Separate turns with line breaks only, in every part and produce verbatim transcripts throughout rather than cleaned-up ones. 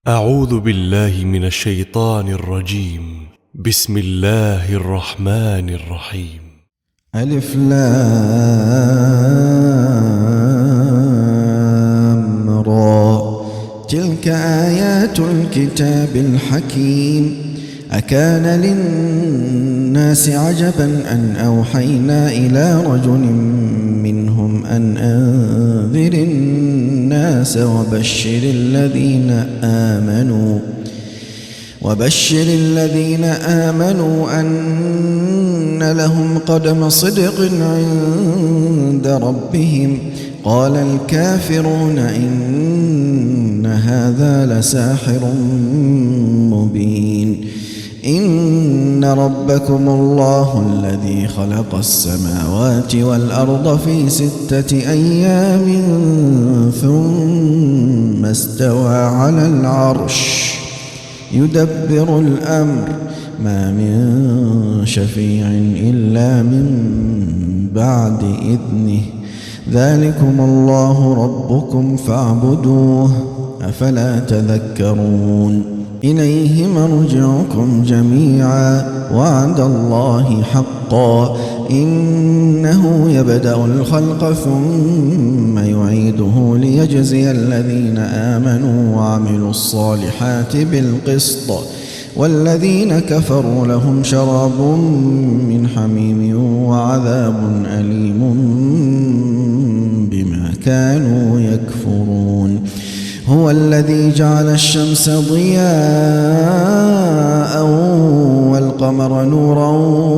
أعوذ بالله من الشيطان الرجيم. بسم الله الرحمن الرحيم.
ألف لام را. تلك آيات الكتاب الحكيم. أكان للناس عجبا أن أوحينا إلى رجل منهم أن أنذر الناس وبشر الذين آمنوا وبشر الذين آمنوا أن لهم قدم صدق عند ربهم. قال الكافرون إن هذا لساحر مبين. إن ربكم الله الذي خلق السماوات والأرض في ستة أيام ثم استوى على العرش يدبر الأمر ما من شفيع إلا من بعد إذنه. ذلكم الله ربكم فاعبدوه أفلا تذكرون. إليه مرجعكم جميعا وعد الله حقا. إنه يبدأ الخلق ثم يعيده ليجزي الذين آمنوا وعملوا الصالحات بالقسط والذين كفروا لهم شراب من حميم وعذاب أليم بما كانوا يكفرون. هو الذي جعل الشمس ضياء والقمر نورا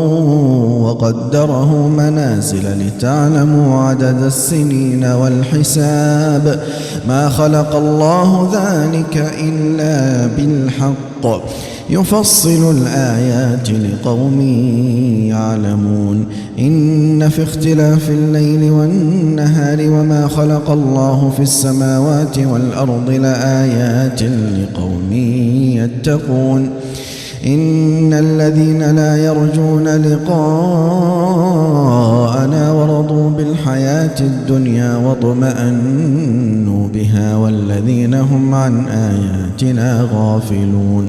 وقدره منازل لتعلموا عدد السنين والحساب. ما خلق الله ذلك إلا بالحق يفصل الآيات لقوم يعلمون. إن في اختلاف الليل والنهار وما خلق الله في السماوات والأرض لآيات لقوم يتقون. إن الذين لا يرجون لقاءنا ورضوا بالحياة الدنيا واطمأنوا بها والذين هم عن آياتنا غافلون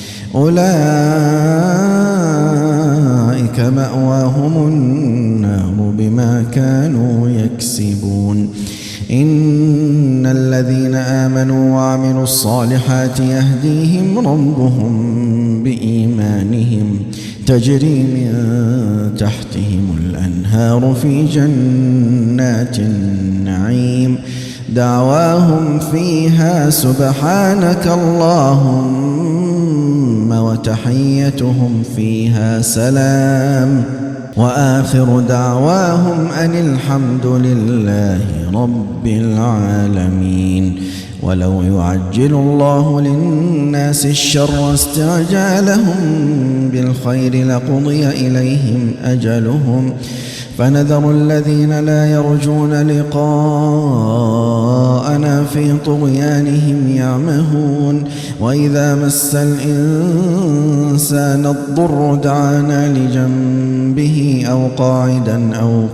أولئك مأواهم النار بما كانوا يكسبون. إن الذين آمنوا وعملوا الصالحات يهديهم ربهم بإيمانهم تجري من تحتهم الأنهار في جنات النعيم. دعواهم فيها سبحانك اللهم وتحيتهم فيها سلام وآخر دعواهم أن الحمد لله رب العالمين. ولو يعجل الله للناس الشر استعجالهم بالخير لقضي إليهم أجلهم فنذر الذين لا يرجون لقاءنا في طغيانهم يعمهون. وإذا مس الإنسان الضر دعانا لجنبه أو قاعدا أو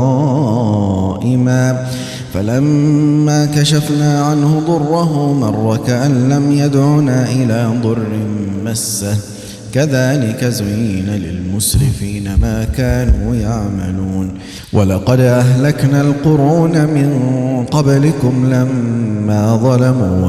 قائما فلما كشفنا عنه ضره مر كأن لم يدعنا إلى ضر مسه. كذلك زين للمسرفين ما كانوا يعملون. ولقد أهلكنا القرون من قبلكم لما ظلموا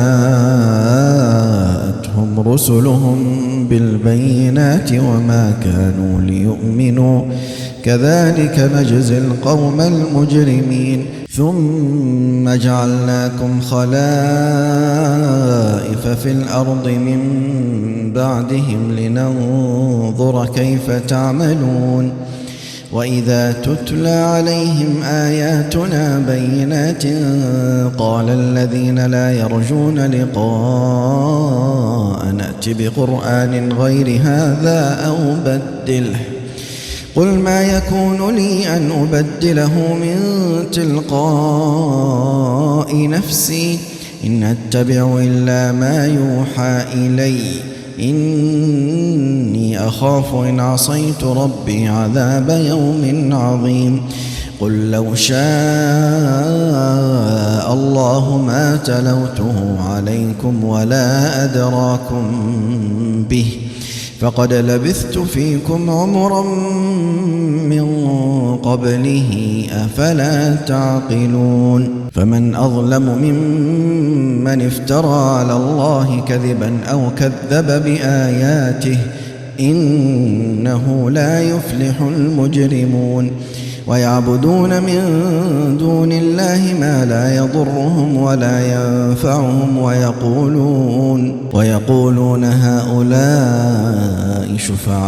وجاءتهم رسلهم بالبينات وما كانوا ليؤمنوا كذلك نجزي القوم المجرمين. ثم جعلناكم خلائف في الأرض من بعدهم لننظر كيف تعملون. وإذا تتلى عليهم آياتنا بينات قال الذين لا يرجون لقاء نأت بقرآن غير هذا أو بدله. قل ما يكون لي أن أبدله من تلقاء نفسي إن أتبع إلا ما يوحى إلي إني أخاف إن عصيت ربي عذاب يوم عظيم. قل لو شاء الله ما تلوته عليكم ولا أدراكم به فقد لبثت فيكم عمرا من قبله أفلا تعقلون فمن أظلم ممن افترى على الله كذبا أو كذب بآياته إنه لا يفلح المجرمون ويعبدون من دون الله ما لا يضرهم ولا ينفعهم ويقولون, ويقولون هؤلاء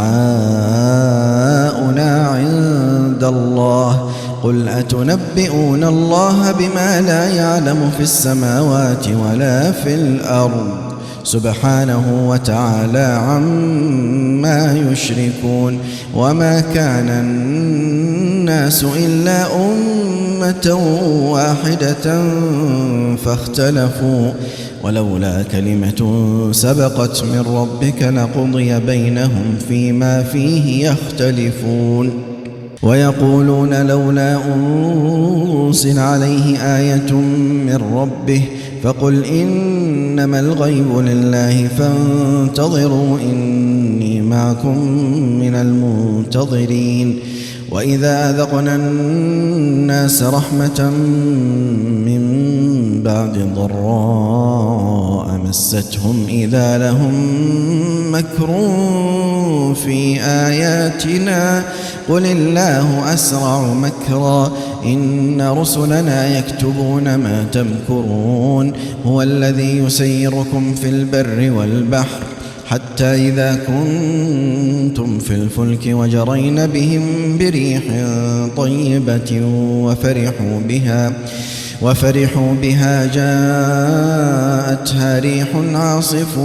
شفعاؤنا عند الله قل أتنبئون الله بما لا يعلم في السماوات ولا في الأرض سبحانه وتعالى عما يشركون وما كان الناس إلا أمة واحدة فاختلفوا ولولا كلمة سبقت من ربك لقضي بينهم فيما فيه يختلفون ويقولون لولا أنزل عليه آية من ربه فقل إنما الغيب لله فانتظروا إني معكم من المنتظرين وإذا أذقنا الناس رحمة من بعد ضراء مستهم إذا لهم مكر في آياتنا قل الله أسرع مكرا إن رسلنا يكتبون ما تمكرون هو الذي يسيركم في البر والبحر حتى إذا كنتم في الفلك وجرين بهم بريح طيبة وفرحوا بها وفرحوا بها جاءتها ريح عاصف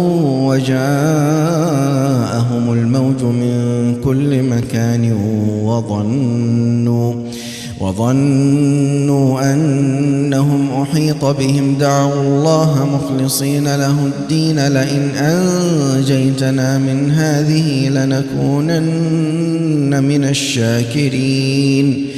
وجاءهم الموج من كل مكان وظنوا وظنوا أنهم أحيط بهم دعوا الله مخلصين له الدين لئن أنجيتنا من هذه لنكونن من الشاكرين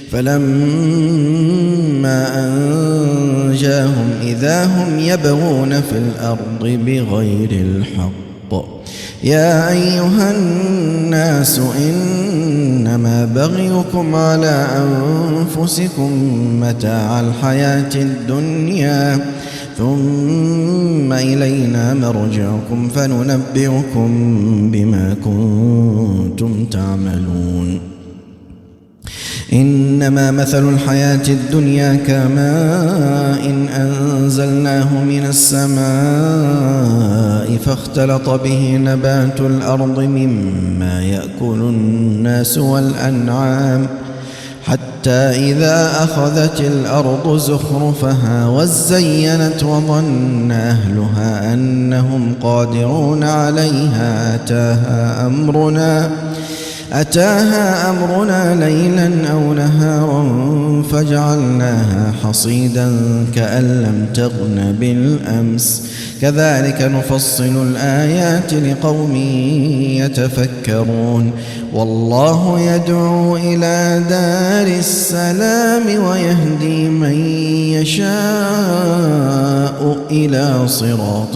فلما أنجاهم إذا هم يبغون في الأرض بغير الحق يا أيها الناس إنما بغيكم على أنفسكم متاع الحياة الدنيا ثم إلينا مرجعكم فننبئكم بما كنتم تعملون إنما مثل الحياة الدنيا كماء إن أنزلناه من السماء فاختلط به نبات الأرض مما يأكل الناس والأنعام حتى إذا أخذت الأرض زخرفها وزينت وظن أهلها أنهم قادرون عليها أتاها أمرنا أتاها أمرنا ليلا أو نهارا فجعلناها حصيدا كأن لم تغن بالأمس كذلك نفصل الآيات لقوم يتفكرون والله يدعو إلى دار السلام ويهدي من يشاء إلى صراط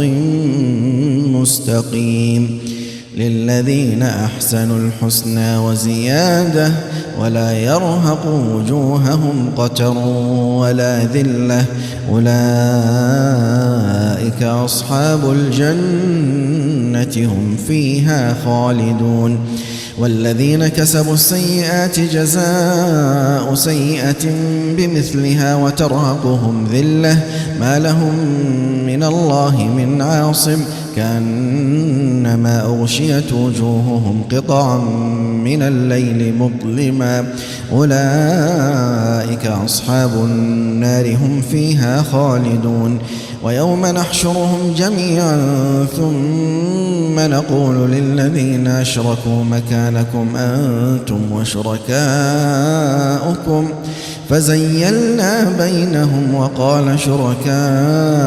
مستقيم للذين أحسنوا الحسنى وزيادة ولا يرهق وجوههم قتر ولا ذلة أولئك أصحاب الجنة هم فيها خالدون والذين كسبوا السيئات جزاء سيئة بمثلها وترهقهم ذلة ما لهم من الله من عاصم كأنما أغشيت وجوههم قطعا من الليل مظلما أولئك أصحاب النار هم فيها خالدون ويوم نحشرهم جميعا ثم نقول للذين أشركوا مكانكم أنتم وشركاؤكم فزيلنا بينهم وقال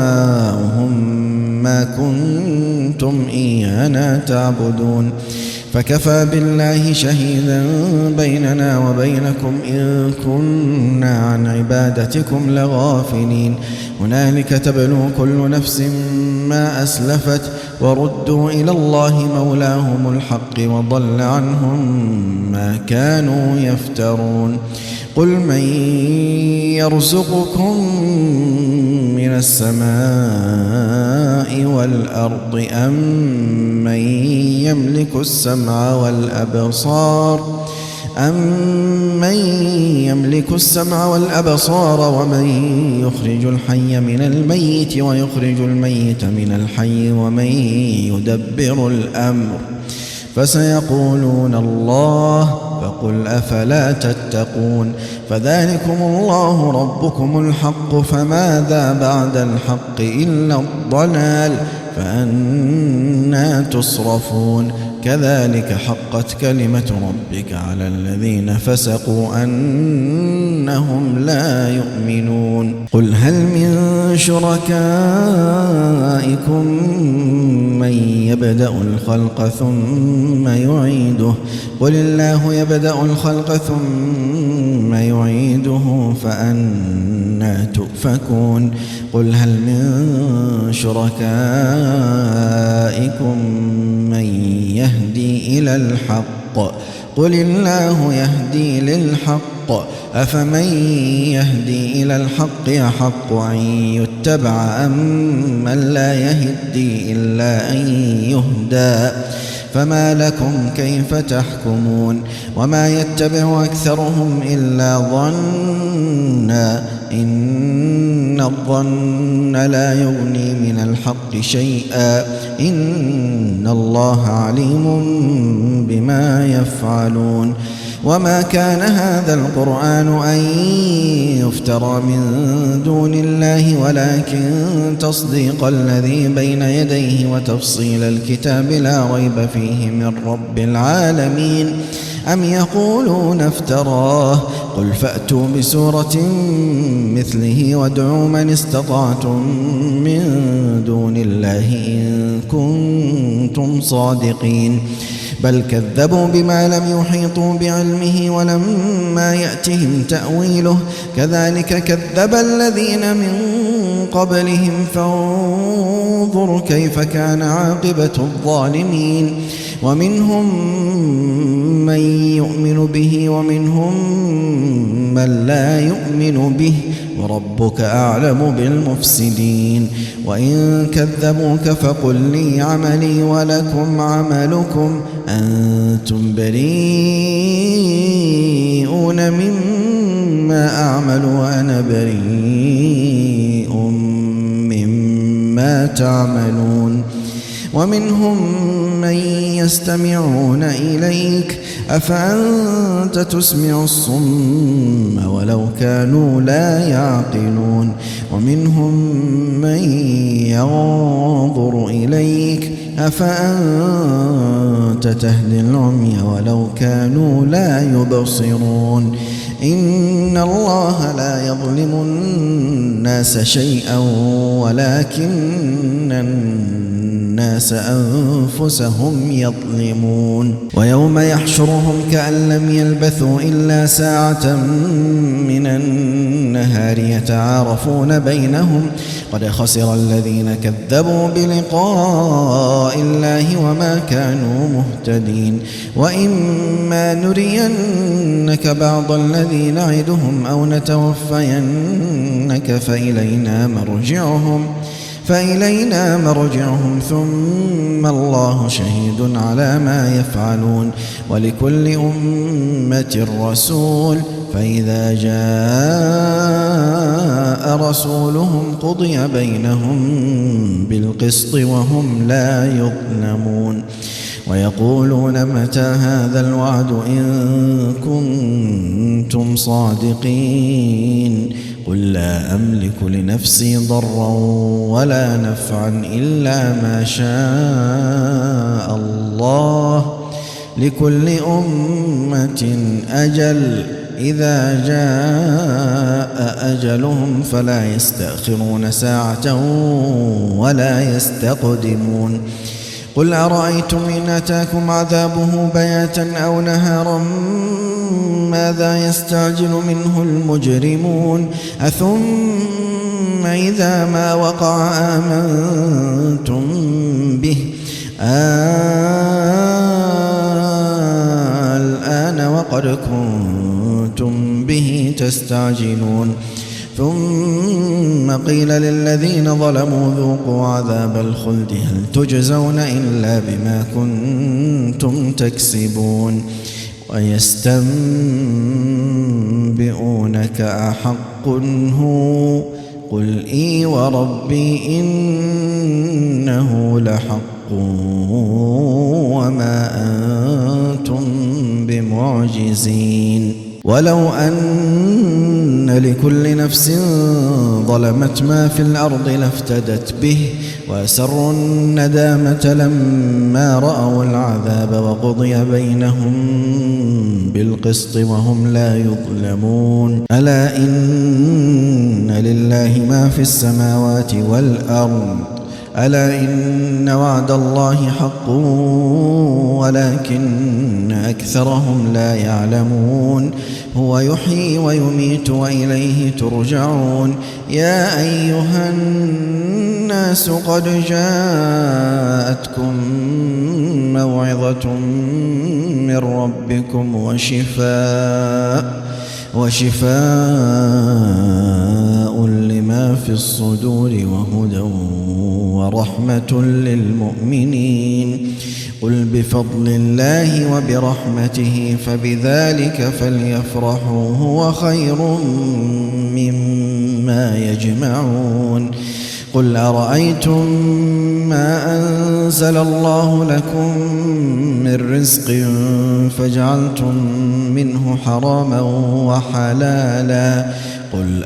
شركاؤهم ما كنتم إيانا تعبدون فكفى بالله شهيدا بيننا وبينكم إن كنا عن عبادتكم لغافلين هنالك تبلو كل نفس ما أسلفت وردوا إلى الله مولاهم الحق وضل عنهم ما كانوا يفترون قل من يرزقكم من السماء والأرض أم من يملك السمع والأبصار أمن يملك السمع والأبصار ومن يخرج الحي من الميت ويخرج الميت من الحي ومن يدبر الأمر فسيقولون الله فقل أفلا تتقون فذلكم الله ربكم الحق فماذا بعد الحق إلا الضلال فأنى تصرفون كذلك حقت كلمة ربك على الذين فسقوا أنهم لا يؤمنون قل هل من شركائكم من يبدأ الخلق ثم يعيده قل الله يبدأ الخلق ثم يعيده فأنى تؤفكون قل هل من شركائكم من يهدي إلى الحق قل الله يهدي للحق أفمن يهدي إلى الحق يحق أن يتبع أم من لا يهدي إلا أن يهدى فما لكم كيف تحكمون وما يتبع أكثرهم إلا ظنا إن الظن لا يغني من الحق شيئا إن الله عليم بما يفعلون وما كان هذا القرآن أن يفترى من دون الله ولكن تصديق الذي بين يديه وتفصيل الكتاب لا ريب فيه من رب العالمين أم يقولون افتراه قل فأتوا بسورة مثله وادعوا من استطعتم من دون الله إن كنتم صادقين بل كذبوا بما لم يحيطوا بعلمه ولما يأتهم تأويله كذلك كذب الذين من قبلهم فانظر كيف كان عاقبة الظالمين ومنهم من يؤمن به ومنهم من لا يؤمن به وربك أعلم بالمفسدين وإن كذبوك فقل لي عملي ولكم عملكم أنتم بريئون مما أعمل وأنا بريء مما تعملون ومنهم من يستمعون إليك أفأنت تسمع الصم ولو كانوا لا يعقلون ومنهم من ينظر إليك أفأنت تهدي العمي ولو كانوا لا يبصرون إن الله لا يظلم الناس شيئا ولكن الناس أنفسهم يظلمون ويوم يحشرهم كأن لم يلبثوا إلا ساعة من النهار يتعارفون بينهم قد خسر الذين كذبوا بلقاء الله وما كانوا مهتدين وإما نرينك بعض الذي نعدهم أو نتوفينك فإلينا مرجعهم فإلينا مرجعهم ثم الله شهيد على ما يفعلون ولكل أمة رسول فإذا جاء رسولهم قضي بينهم بالقسط وهم لا يظلمون ويقولون متى هذا الوعد إن كنتم صادقين قل لا أملك لنفسي ضرا ولا نفعا إلا ما شاء الله لكل أمة أجل إذا جاء أجلهم فلا يستأخرون ساعة ولا يستقدمون قل أرأيتم إن أتاكم عذابه بياتا أو نهارا ماذا يستعجل منه المجرمون أثم إذا ما وقع آمنتم به الآن وقد كنتم به تستعجلون ثم قيل للذين ظلموا ذوقوا عذاب الخلد هل تجزون إلا بما كنتم تكسبون ويستنبئونك أحق هو قل إي وربي إنه لحق وما أنتم بمعجزين ولو أن لكل نفس ظلمت ما في الأرض لافتدت به وأسروا الندامة لما رأوا العذاب وقضي بينهم بالقسط وهم لا يظلمون ألا إن لله ما في السماوات والأرض ألا إن وعد الله حق ولكن أكثرهم لا يعلمون هو يحيي ويميت وإليه ترجعون يا أيها الناس قد جاءتكم موعظة من ربكم وشفاء وشفاء لما في الصدور وهدى ورحمة للمؤمنين قل بفضل الله وبرحمته فبذلك فليفرحوا هو خير مما يجمعون قل أرأيتم ما أنزل الله لكم من رزق فجعلتم منه حراما وحلالا قل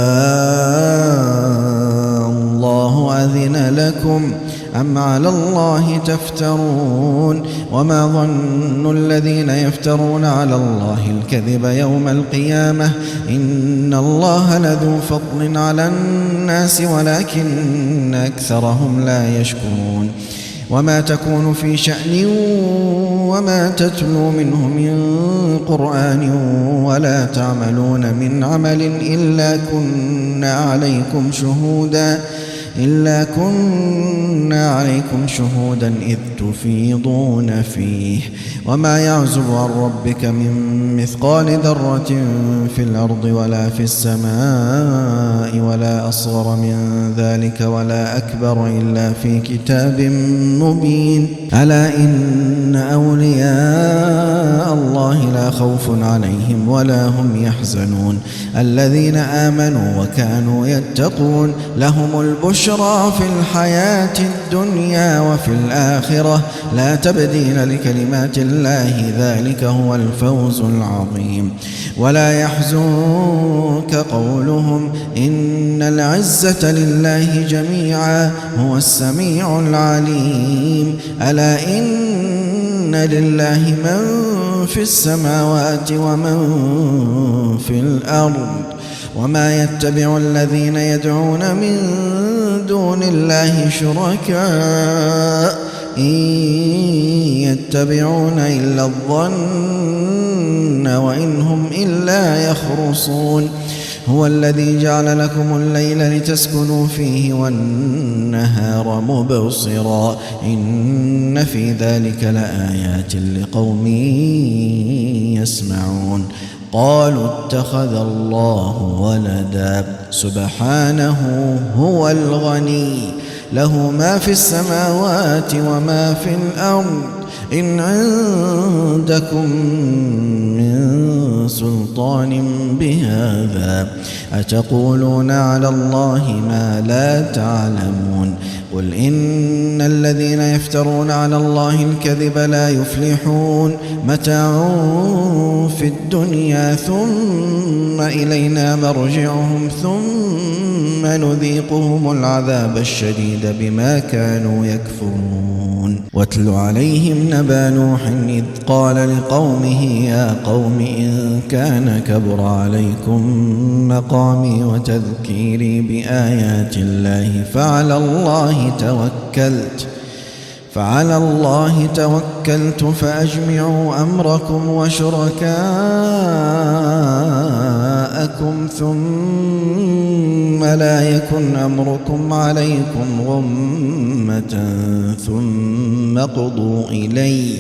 آه الله أذن لكم أم على الله تفترون وما ظن الذين يفترون على الله الكذب يوم القيامة إن الله لذو فضل على الناس ولكن أكثرهم لا يشكرون وما تكون في شأن وما تتلو منه من قرآن ولا تعملون من عمل إلا كنا عليكم شهودا إلا كنا عليكم شهودا إذ تفيضون فيه وما يعزب عن ربك من مثقال ذرة في الأرض ولا في السماء ولا أصغر من ذلك ولا أكبر إلا في كتاب مبين ألا إن أولياء الله لا خوف عليهم ولا هم يحزنون الذين آمنوا وكانوا يتقون لهم البشرى في الحياة الدنيا وفي الآخرة لا تبديل لكلمات الله ذلك هو الفوز العظيم ولا يحزنك قولهم إن العزة لله جميعا هو السميع العليم ألا إن لله من في السماوات ومن في الأرض وما يتبع الذين يدعون من دون الله شركاء إن يتبعون إلا الظن وإن هم إلا يخرصون هو الذي جعل لكم الليل لتسكنوا فيه والنهار مبصرا إن في ذلك لآيات لقوم يسمعون قالوا اتخذ الله ولدا سبحانه هو الغني له ما في السماوات وما في الأرض إن عندكم من سلطان بهذا أتقولون على الله ما لا تعلمون قل إن الذين يفترون على الله الكذب لا يفلحون متاع في الدنيا ثم إلينا مرجعهم ثم نذيقهم العذاب الشديد بما كانوا يكفرون واتل عليهم نبأ نوح إذ قال لقومه يا قوم إن كان كبر عليكم مقامي وتذكيري بآيات الله فعلى الله توكلت فعلى الله توكلت فأجمعوا أمركم وشركاءكم ثم لا يكن أمركم عليكم غمة ثم قضوا إلي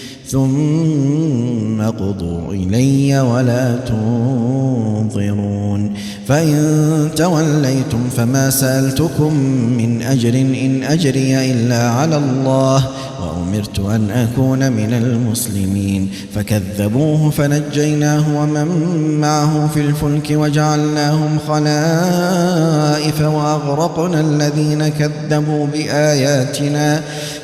ثم قضوا إلي ولا تنظرون فإن توليتم فما سألتكم من أجر إن أجري إلا على الله وأمرت أن أكون من المسلمين فكذبوه فنجيناه ومن معه في الفلك وجعلناهم خلائف وأغرقنا الذين كذبوا بآياتنا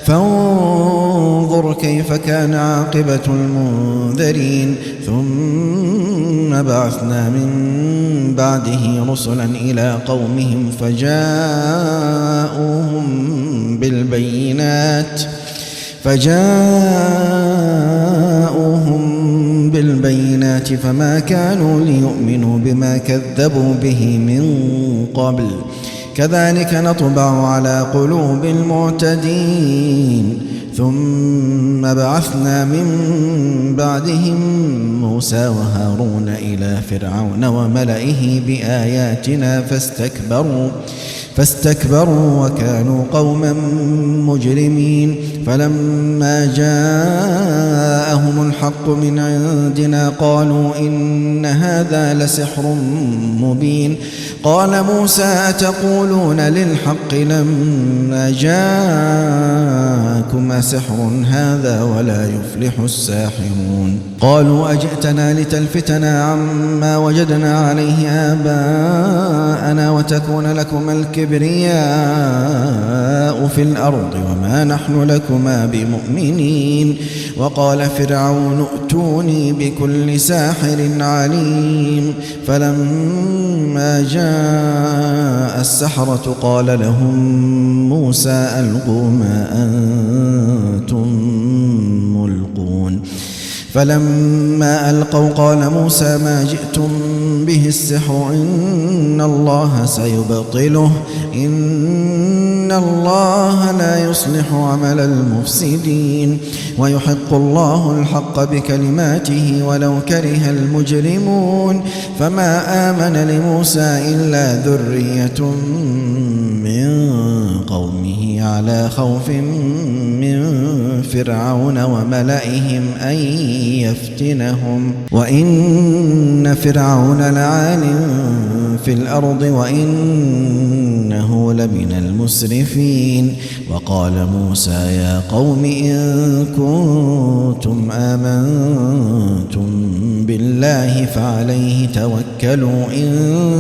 فانظر كيف كان عاقبة المنذرين ثم بعثنا من بعده رسلا إلى قومهم فجاءوهم بالبينات فجاءوهم بالبينات فما كانوا ليؤمنوا بما كذبوا به من قبل كذلك نطبع على قلوب المعتدين ثم بعثنا من بعدهم موسى وهارون إلى فرعون وملئه بآياتنا فاستكبروا فاستكبروا وكانوا قوما مجرمين فلما جاءهم الحق من عندنا قالوا إن هذا لسحر مبين قال موسى أتقولون للحق لما جاءكم أسحر هذا ولا يفلح الساحرون قالوا أجئتنا لتلفتنا عما وجدنا عليه آباءنا وتكون لكما الكبرياء في الأرض وما نحن لكما بمؤمنين وقال فرعون ائتوني بكل ساحر عليم فلما جاء السحرة قال لهم موسى ألقوا ما أنتم ملقون فلما ألقوا قال موسى ما جئتم به السحر إن الله سيبطله إن الله لا يصلح عمل المفسدين ويحق الله الحق بكلماته ولو كره المجرمون فما آمن لموسى إلا ذرية من قومه على خوف من فرعون وملئهم أن يفتنهم وإن فرعون لعال في الأرض وإنه لمن المسرفين وقال موسى يا قوم إن كنتم آمنتم بالله فعليه توكلوا إن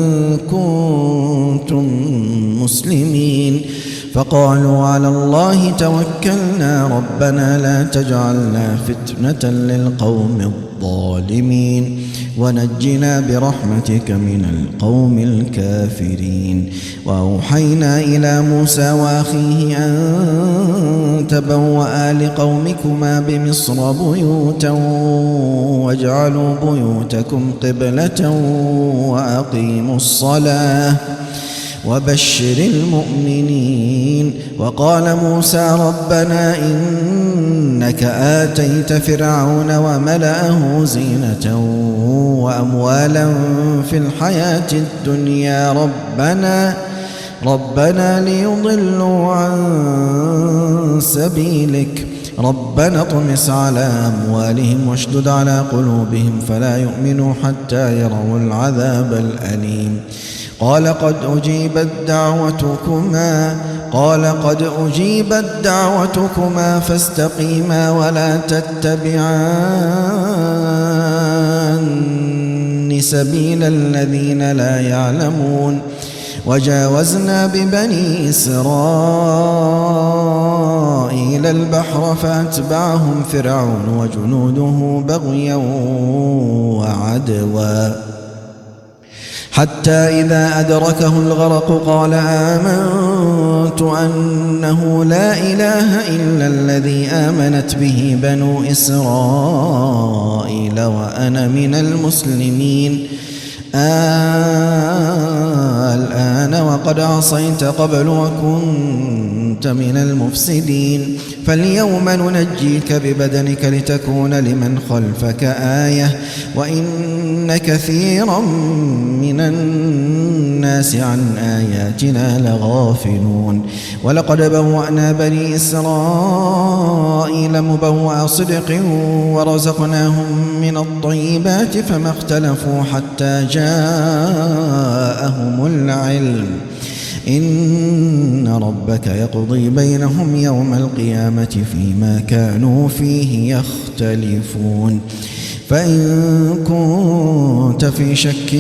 كنتم مسلمين فقالوا على الله توكلنا ربنا لا تجعلنا فتنة للقوم الظالمين ونجنا برحمتك من القوم الكافرين وأوحينا إلى موسى وأخيه أن تبوأ لقومكما بمصر بيوتا واجعلوا بيوتكم قبلة وأقيموا الصلاة وبشر المؤمنين وقال موسى ربنا إنك آتيت فرعون وملأه زينة وأموالا في الحياة الدنيا ربنا ربنا ليضلوا عن سبيلك ربنا اطمس على أموالهم واشدد على قلوبهم فلا يؤمنوا حتى يروا العذاب الأليم قال قد أجيبت دعوتكما قال قد أجيبت دعوتكما فاستقيما ولا تتبعان سبيل الذين لا يعلمون وجاوزنا ببني إسرائيل البحر فأتبعهم فرعون وجنوده بغيا وعدوا حتى إذا أدركه الغرق قال آمنت أنه لا إله إلا الذي آمنت به بنو إسرائيل وأنا من المسلمين الآن وقد عصيت قبل وكنت كنت من المفسدين فاليوم ننجيك ببدنك لتكون لمن خلفك آية وإن كثيرا من الناس عن آياتنا لغافلون ولقد بوأنا بني إسرائيل مبوأ صدق ورزقناهم من الطيبات فما اختلفوا حتى جاءهم العلم إن ربك يقضي بينهم يوم القيامة فيما كانوا فيه يختلفون فإن كنت في شك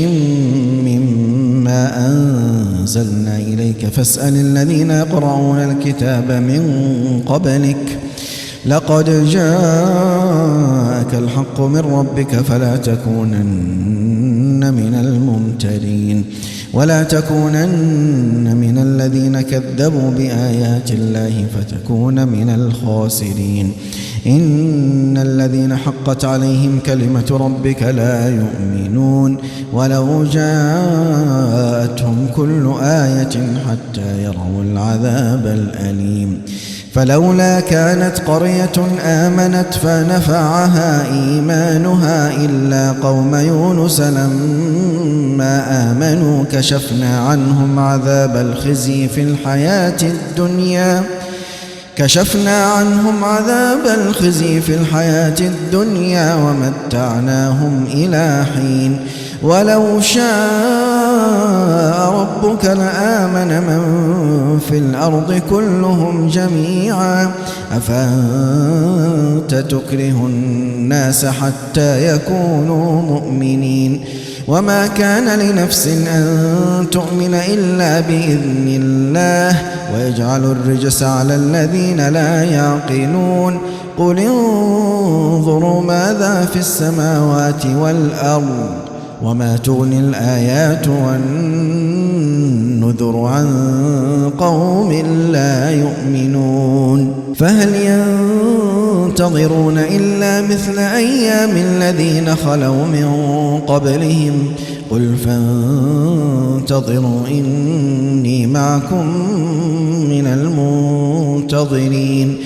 مما أنزلنا إليك فاسأل الذين يقرؤون الكتاب من قبلك لقد جاءك الحق من ربك فلا تكونن من الممترين ولا تكونن من الذين كذبوا بآيات الله فتكون من الخاسرين إن الذين حقت عليهم كلمة ربك لا يؤمنون ولو جاءتهم كل آية حتى يروا العذاب الأليم فلولا كانت قرية آمنت فنفعها إيمانها إلا قوم يونس لما آمنوا كشفنا عنهم عذاب الخزي في الحياة الدنيا كشفنا عنهم عذاب الخزي في الحياة الدنيا ومتعناهم إلى حين ولو شاء ربك لآمن من في الأرض كلهم جميعا أفأنت تكره الناس حتى يكونوا مؤمنين وما كان لنفس أن تؤمن إلا بإذن الله ويجعل الرجس على الذين لا يعقلون قل انظروا ماذا في السماوات والأرض وما تغني الآيات والنذر عن قوم لا يؤمنون فهل ينتظرون إلا مثل أيام الذين خلوا من قبلهم قل فانتظروا إني معكم من المنتظرين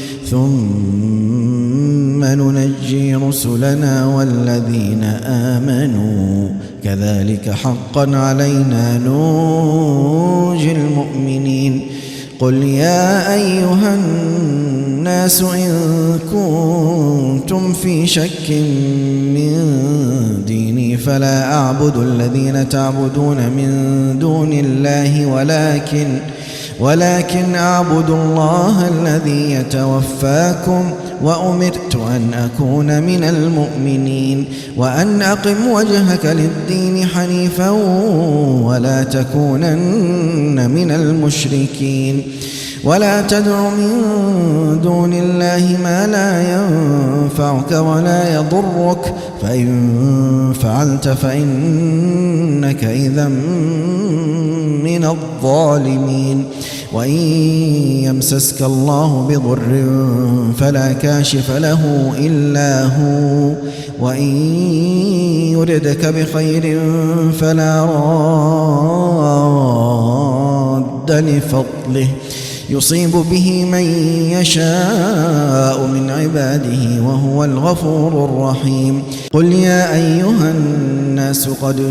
ثم ننجي رسلنا والذين آمنوا كذلك حقا علينا ننجي المؤمنين قل يا أيها الناس إن كنتم في شك من ديني فلا أعبد الذين تعبدون من دون الله ولكن ولكن أعبد الله الذي يتوفاكم وأمرت أن أكون من المؤمنين وأن أقم وجهك للدين حنيفا ولا تكونن من المشركين ولا تدع من دون الله ما لا ينفعك ولا يضرك فإن فعلت فإنك إذا من الظالمين وإن يمسسك الله بضر فلا كاشف له إلا هو وإن يردك بخير فلا راد لفضله يصيب به من يشاء من عباده وهو الغفور الرحيم قل يا أيها الناس قد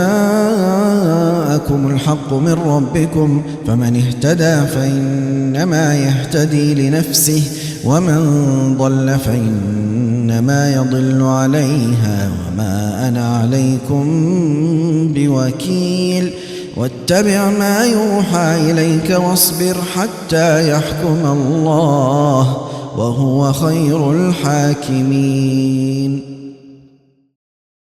جاءكم الحق من ربكم فمن اهتدى فإنما يهتدي لنفسه ومن ضل فإنما يضل عليها وما أنا عليكم بوكيل واتبع ما يوحى إليك واصبر حتى يحكم الله وهو خير الحاكمين.